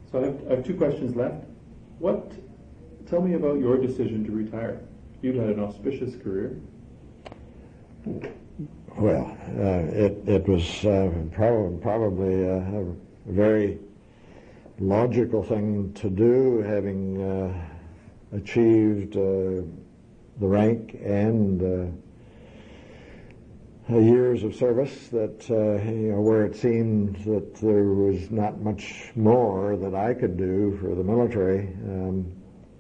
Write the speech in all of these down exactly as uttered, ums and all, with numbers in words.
So I have, I have two questions left. What? Tell me about your decision to retire. You've had an auspicious career. Well, uh, it it was uh, prob- probably a, a very logical thing to do, having uh, achieved uh, the rank and uh, years of service that, uh, you know, where it seemed that there was not much more that I could do for the military. Um,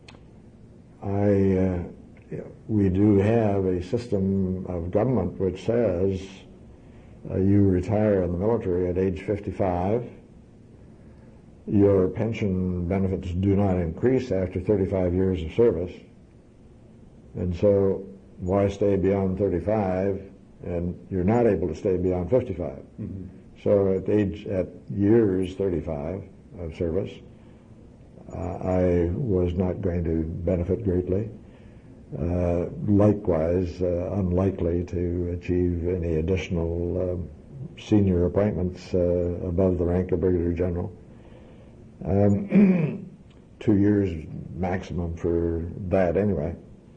I, uh, we do have a system of government which says uh, you retire in the military at age fifty-five. Your pension benefits do not increase after thirty-five years of service. And so why stay beyond thirty-five? And you're not able to stay beyond fifty-five. Mm-hmm. So at age, at years thirty-five of service, uh, I was not going to benefit greatly. Uh, likewise, uh, unlikely to achieve any additional uh, senior appointments uh, above the rank of Brigadier General. Um, two years maximum for that anyway.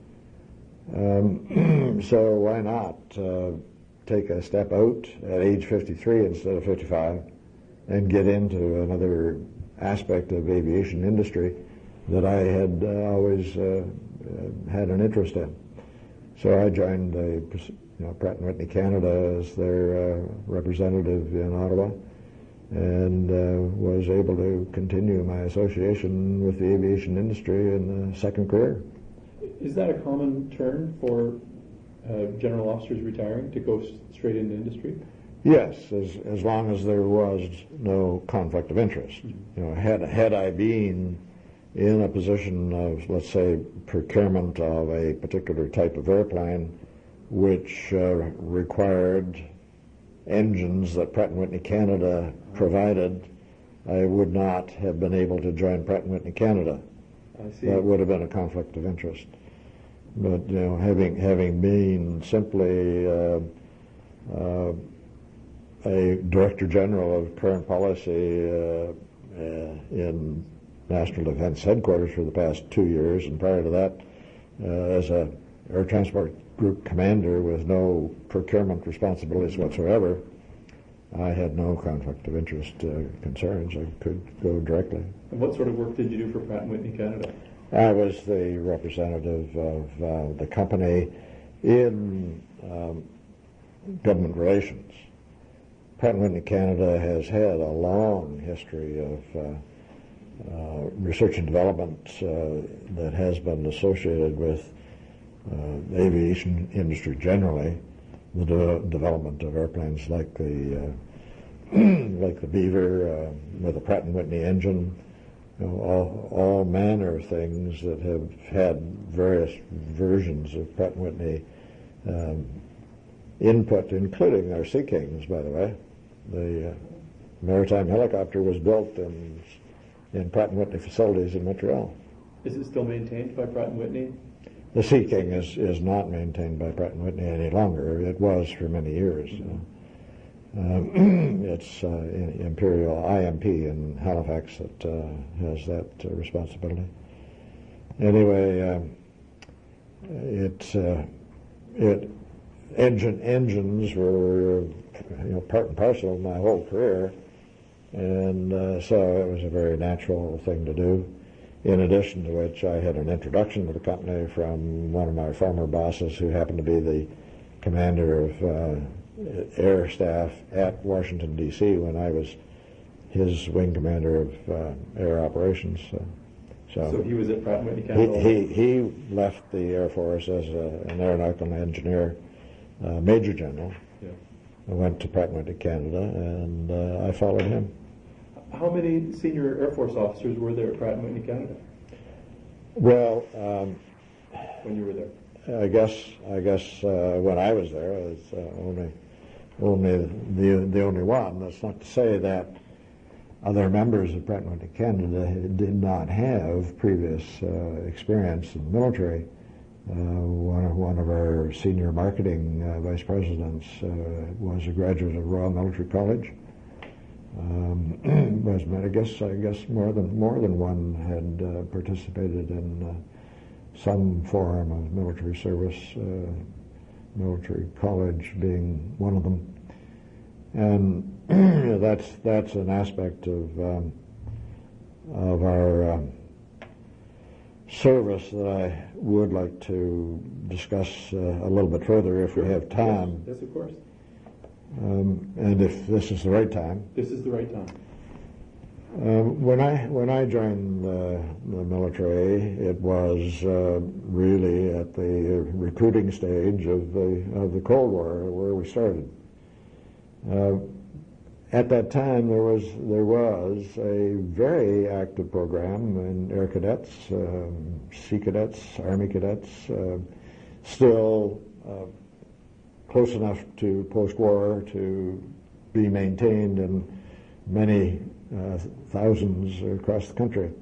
Um, so why not uh, take a step out at age fifty-three instead of fifty-five and get into another aspect of aviation industry that I had uh, always uh, uh, had an interest in. So I joined the, you know, Pratt and Whitney Canada as their uh, representative in Ottawa, and uh, was able to continue my association with the aviation industry in the second career. Is that a common turn for uh, general officers retiring, to go s- straight into industry? Yes, as as long as there was no conflict of interest. Mm-hmm. You know, had had I been in a position of, let's say, procurement of a particular type of airplane, which uh, required engines that Pratt and Whitney Canada provided, I would not have been able to join Pratt and Whitney Canada. I see. That would have been a conflict of interest. But, you know, having having been simply uh, uh, a Director General of Current Policy uh, uh, in National Defense Headquarters for the past two years, and prior to that, uh, as a Air Transport Group Commander with no procurement responsibilities whatsoever, I had no conflict of interest uh, concerns. I could go directly. And what sort of work did you do for Pratt and Whitney Canada? I was the representative of uh, the company in um, government relations. Pratt and Whitney Canada has had a long history of uh, uh, research and development uh, that has been associated with uh, the aviation industry generally, the de- development of airplanes like the uh, like the Beaver uh, with a Pratt and Whitney engine. You know, all, all manner of things that have had various versions of Pratt and Whitney um, input, including our Sea Kings, by the way. The uh, maritime helicopter was built in, in Pratt and Whitney facilities in Montreal. Is it still maintained by Pratt and Whitney? The Sea King is, is not maintained by Pratt and Whitney any longer. It was for many years. Mm-hmm. Um, it's uh, Imperial I M P in Halifax that uh, has that uh, responsibility. Anyway, um, it uh, it engine engines were, you know, part and parcel of my whole career, and uh, so it was a very natural thing to do. In addition to which, I had an introduction to the company from one of my former bosses, who happened to be the commander of uh, air staff at Washington, D C when I was his wing commander of uh, air operations. So, so, so he was at Pratt and Whitney Canada? He, he, he left the Air Force as a, an aeronautical engineer, uh, Major General. Yeah. I went to Pratt and Whitney Canada, and uh, I followed him. How many senior Air Force officers were there at Pratt and Whitney Canada? Well, um, when you were there? I guess I guess uh, when I was there, it was uh, only only the the only one. That's not to say that other members of Pratt and Whitney Canada did not have previous uh, experience in the military. Uh, one of one of our senior marketing uh, vice presidents uh, was a graduate of Royal Military College. Um, was met. I guess I guess more than more than one had uh, participated in uh, some form of military service, uh, military college being one of them, and that's that's an aspect of um, of our um, service that I would like to discuss uh, a little bit further if we have time. Yes, yes, of course. Um, and if this is the right time. This is the right time. Um, when I when I joined the, the military, it was uh, really at the recruiting stage of the of the Cold War where we started. Uh, at that time, there was there was a very active program in Air Cadets, um, Sea Cadets, Army Cadets, uh, still uh, close enough to post-war to be maintained in many uh, thousands across the country.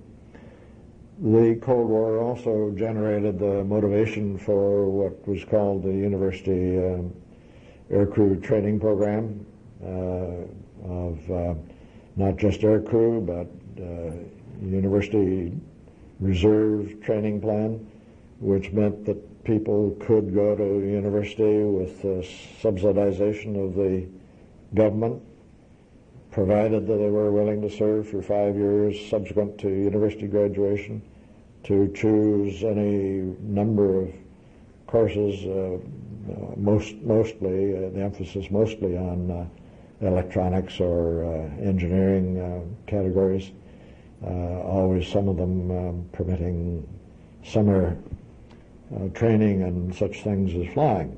The Cold War also generated the motivation for what was called the University um, Aircrew Training Program uh, of uh, not just aircrew, but uh, University Reserve Training Plan, which meant that people could go to university with uh, subsidization of the government, provided that they were willing to serve for five years subsequent to university graduation, to choose any number of courses, uh, uh, most mostly, uh, the emphasis mostly on uh, electronics or uh, engineering uh, categories, uh, always some of them um, permitting summer Uh, training and such things as flying.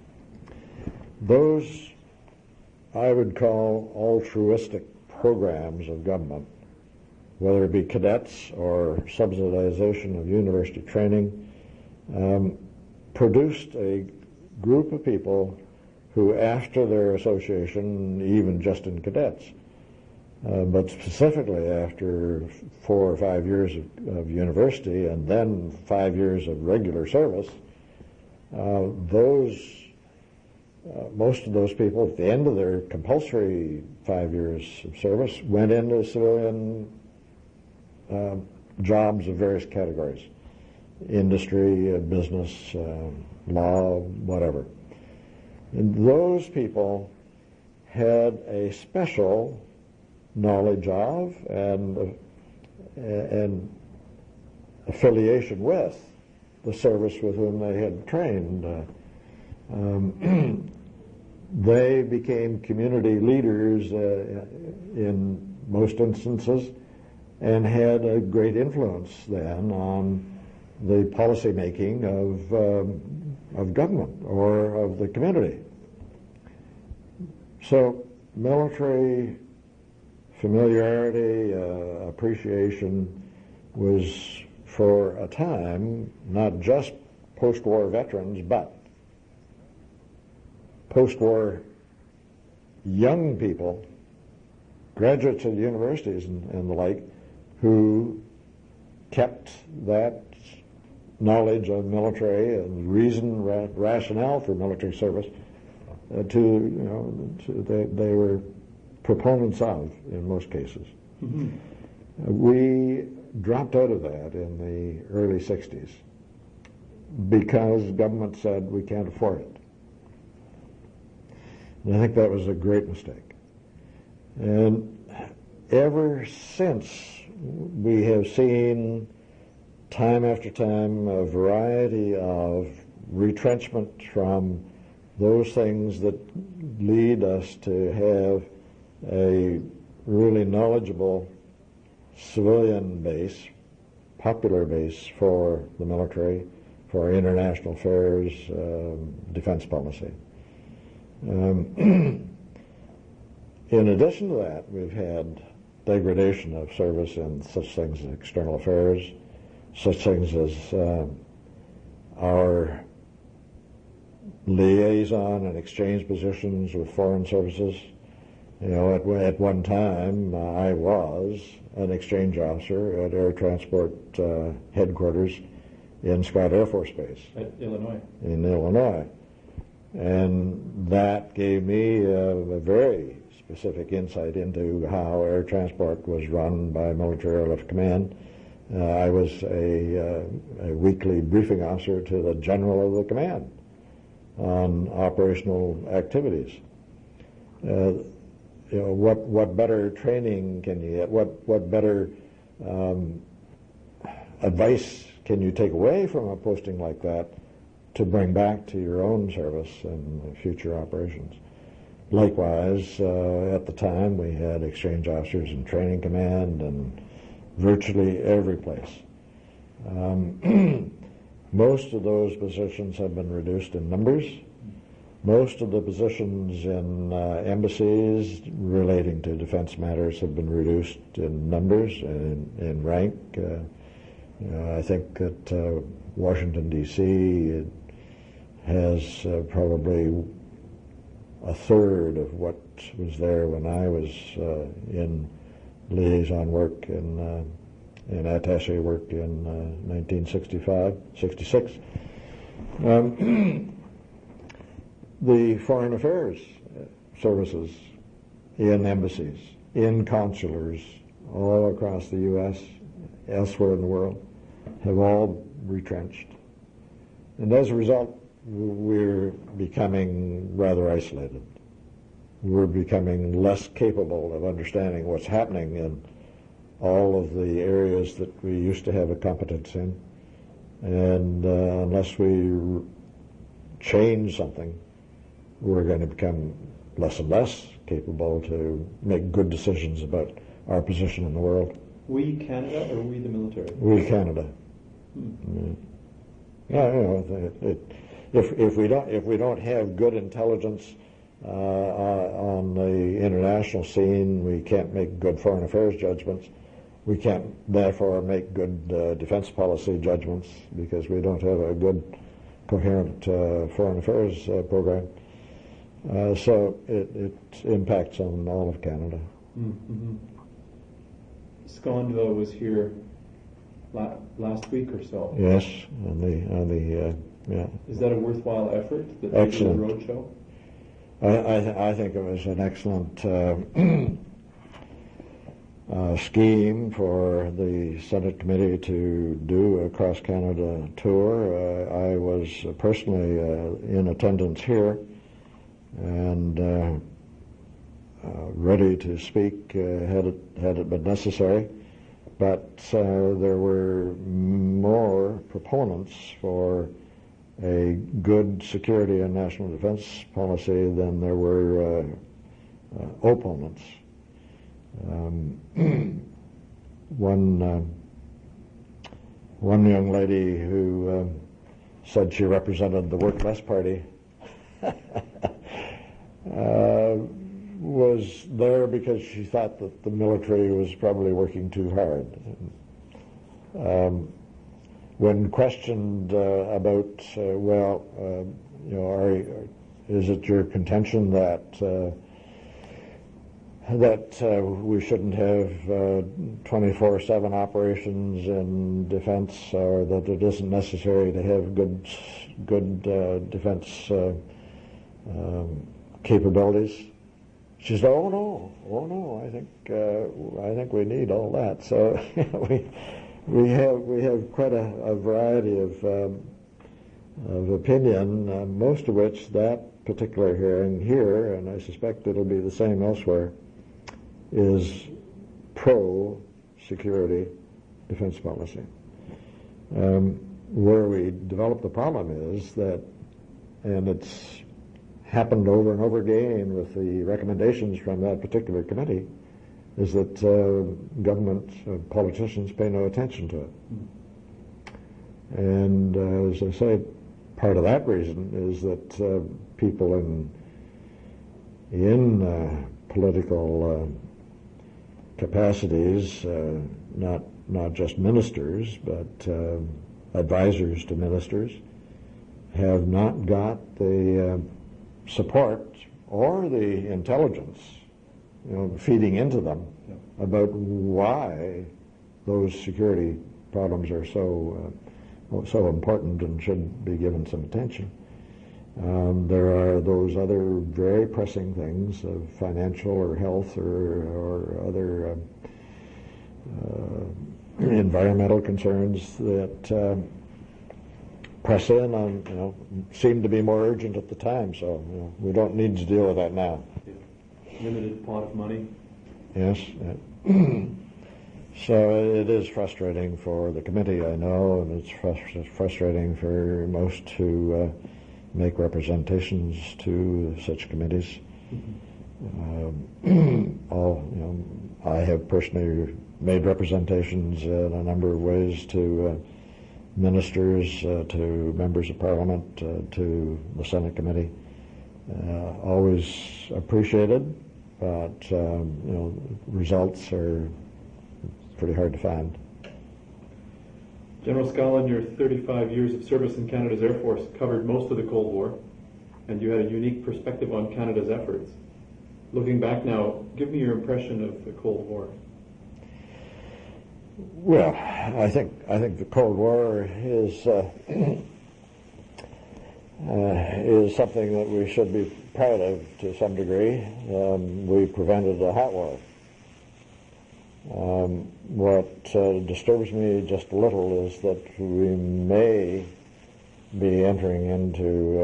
Those I would call altruistic programs of government, whether it be cadets or subsidization of university training, um, produced a group of people who, after their association, even just in cadets, Uh, but specifically after four or five years of, of university and then five years of regular service, uh, those, uh, most of those people at the end of their compulsory five years of service went into civilian uh, jobs of various categories, industry, uh, business, uh, law, whatever. And those people had a special knowledge of and uh, and affiliation with the service with whom they had trained. Uh, um, they became community leaders uh, in most instances and had a great influence then on the policy making of um, of government or of the community. So military familiarity, uh, appreciation was, for a time, not just post-war veterans, but post-war young people, graduates of universities and, and the like, who kept that knowledge of military and reason, ra- rationale for military service uh, to, you know, to, they, they were proponents of, in most cases. Mm-hmm. Uh, we dropped out of that in the early sixties because government said we can't afford it. And I think that was a great mistake. And ever since, we have seen time after time a variety of retrenchment from those things that lead us to have a really knowledgeable civilian base, popular base for the military, for international affairs, um, defense policy. Um, in addition to that, we've had degradation of service in such things as external affairs, such things as uh, our liaison and exchange positions with foreign services. You know, at, at one time, uh, I was an exchange officer at Air Transport uh, headquarters in Scott Air Force Base. At Illinois. In Illinois. And that gave me a, a very specific insight into how air transport was run by Military Airlift Command. Uh, I was a, uh, a weekly briefing officer to the General of the Command on operational activities. Uh, you know, what what better training can you get? What what better um, advice can you take away from a posting like that to bring back to your own service and future operations? Likewise, uh, at the time, we had exchange officers in training command and virtually every place. Um, most of those positions have been reduced in numbers. Most of the positions in uh, embassies relating to defense matters have been reduced in numbers and in, in rank. Uh, you know, I think that uh, Washington, D C has uh, probably a third of what was there when I was uh, in liaison work in, uh, in attaché work in uh, nineteen sixty-five, sixty-six. Um, the foreign affairs services in embassies, in consulars, all across the U S, elsewhere in the world, have all retrenched. And as a result, we're becoming rather isolated. We're becoming less capable of understanding what's happening in all of the areas that we used to have a competence in. And uh, unless we r- change something, we're going to become less and less capable to make good decisions about our position in the world. We Canada or we the military? We Canada. Hmm. Yeah, you know, it, it, if if we don't if we don't have good intelligence uh, on the international scene, we can't make good foreign affairs judgments. We can't therefore make good uh, defense policy judgments because we don't have a good, coherent uh, foreign affairs uh, program. Uh, so it, it impacts on all of Canada. Mm-hmm. Sconville was here la- last week or so. Yes, on the on the uh, yeah. Is that a worthwhile effort? The Excellent roadshow. I I, th- I think it was an excellent uh, uh, scheme for the Senate committee to do a cross Canada tour. Uh, I was personally uh, in attendance here and uh, uh, ready to speak uh, had it had it been necessary. But uh, there were more proponents for a good security and national defense policy than there were uh, uh, opponents. Um, one uh, one young lady who uh, said she represented the Work Less Party uh, was there because she thought that the military was probably working too hard. Um, when questioned uh, about, uh, well, uh, you know, are, is it your contention that uh, that uh, we shouldn't have twenty-four seven operations in defense, or that it isn't necessary to have good good uh, defense uh, um, capabilities? She said, "Oh no, oh no! I think uh, I think we need all that." So we we have we have quite a, a variety of um, of opinion, uh, most of which that particular hearing here, and I suspect it'll be the same elsewhere, is pro security defense policy. Um, where we develop the problem is that, and it's happened over and over again with the recommendations from that particular committee, is that uh, government uh, politicians pay no attention to it. And uh, as I say, part of that reason is that uh, people in in uh, political uh, capacities, uh, not not just ministers, but uh, advisors to ministers, have not got the uh, support or the intelligence, you know, feeding into them yeah. about why those security problems are so uh, so important and should be given some attention. Um, there are those other very pressing things of financial or health or, or other um, uh, environmental concerns that uh, press in on, you know, seem to be more urgent at the time. So you know, we don't need to deal with that now. Yeah. Limited pot of money. Yes. Yeah. So it is frustrating for the committee, I know, and it's frust- frustrating for most who uh, make representations to such committees. Mm-hmm. um, all, you know, I have personally made representations in a number of ways to uh, ministers, uh, to members of Parliament, uh, to the Senate committee. Uh, always appreciated, but um, you know, results are pretty hard to find. General Scollin, your thirty-five years of service in Canada's Air Force covered most of the Cold War, and you had a unique perspective on Canada's efforts. Looking back now, give me your impression of the Cold War. Well, I think I think the Cold War is uh, uh, is something that we should be proud of to some degree. Um, we prevented a hot war. Um, what uh, disturbs me just a little is that we may be entering into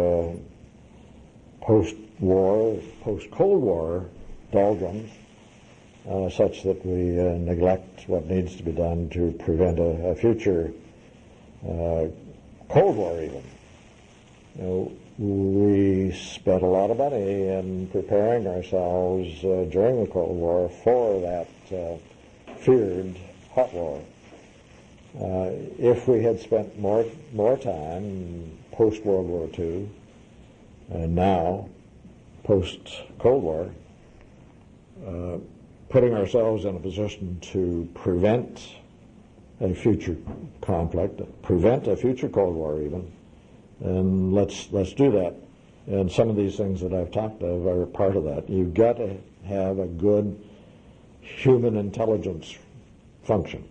uh, post-war, post-Cold War doldrums, uh, such that we uh, neglect what needs to be done to prevent a, a future uh, Cold War even. You know, we spent a lot of money in preparing ourselves uh, during the Cold War for that uh, feared hot war. Uh, if we had spent more more time post World War Two and now post Cold War, uh, putting ourselves in a position to prevent a future conflict, prevent a future Cold War even, and let's let's do that. And some of these things that I've talked of are part of that. You've got to have a good human intelligence function.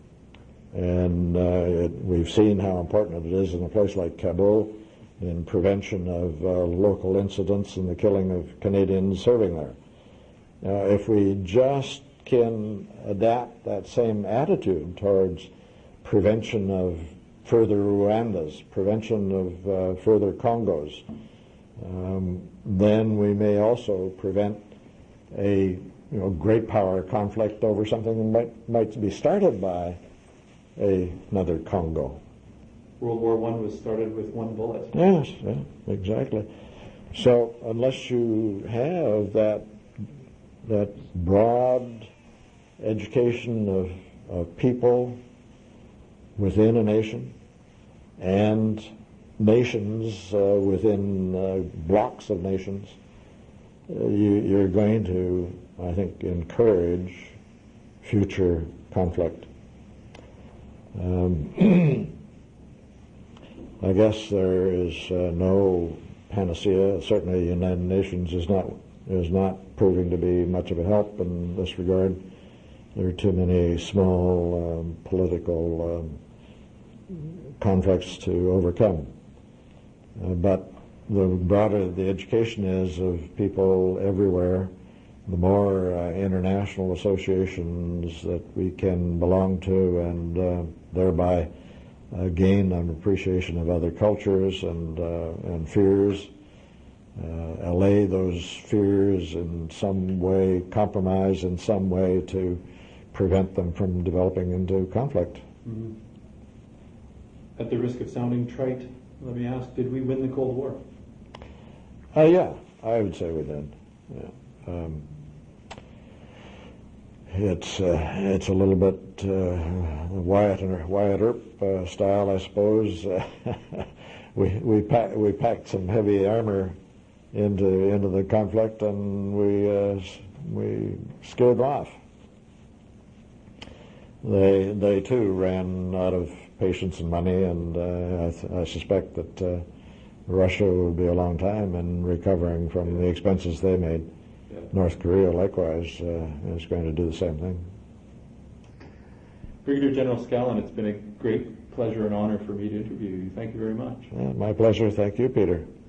And uh, it, we've seen how important it is in a place like Kabul in prevention of uh, local incidents and the killing of Canadians serving there. Now, if we just can adapt that same attitude towards prevention of further Rwandas, prevention of uh, further Congos, um, then we may also prevent a you know, great power conflict over something that might, might be started by a, another Congo. World War One was started with one bullet. Yes, yeah, exactly. So unless you have that that broad education of, of people within a nation and nations uh, within uh, blocks of nations, uh, you, you're going to, I think, encourage future conflict. Um, I guess there is uh, no panacea. Certainly, the United Nations is not is not proving to be much of a help in this regard. There are too many small um, political um, conflicts to overcome. Uh, but the broader the education is of people everywhere, the more uh, international associations that we can belong to, and uh, thereby uh, gain an appreciation of other cultures and uh, and fears, uh, allay those fears in some way, compromise in some way to prevent them from developing into conflict. Mm-hmm. At the risk of sounding trite, let me ask, did we win the Cold War? Uh, yeah, I would say we did. Yeah. Um, it's uh, it's a little bit uh, Wyatt and Wyatt Earp uh, style, I suppose. we we pack, we packed some heavy armor into into the conflict, and we uh, we scared them off. They they too ran out of patience and money, and uh, I, th- I suspect that uh, Russia will be a long time in recovering from the expenses they made. Yeah. North Korea, likewise, uh, is going to do the same thing. Brigadier General Scollin, it's been a great pleasure and honor for me to interview you. Thank you very much. Yeah, my pleasure. Thank you, Peter.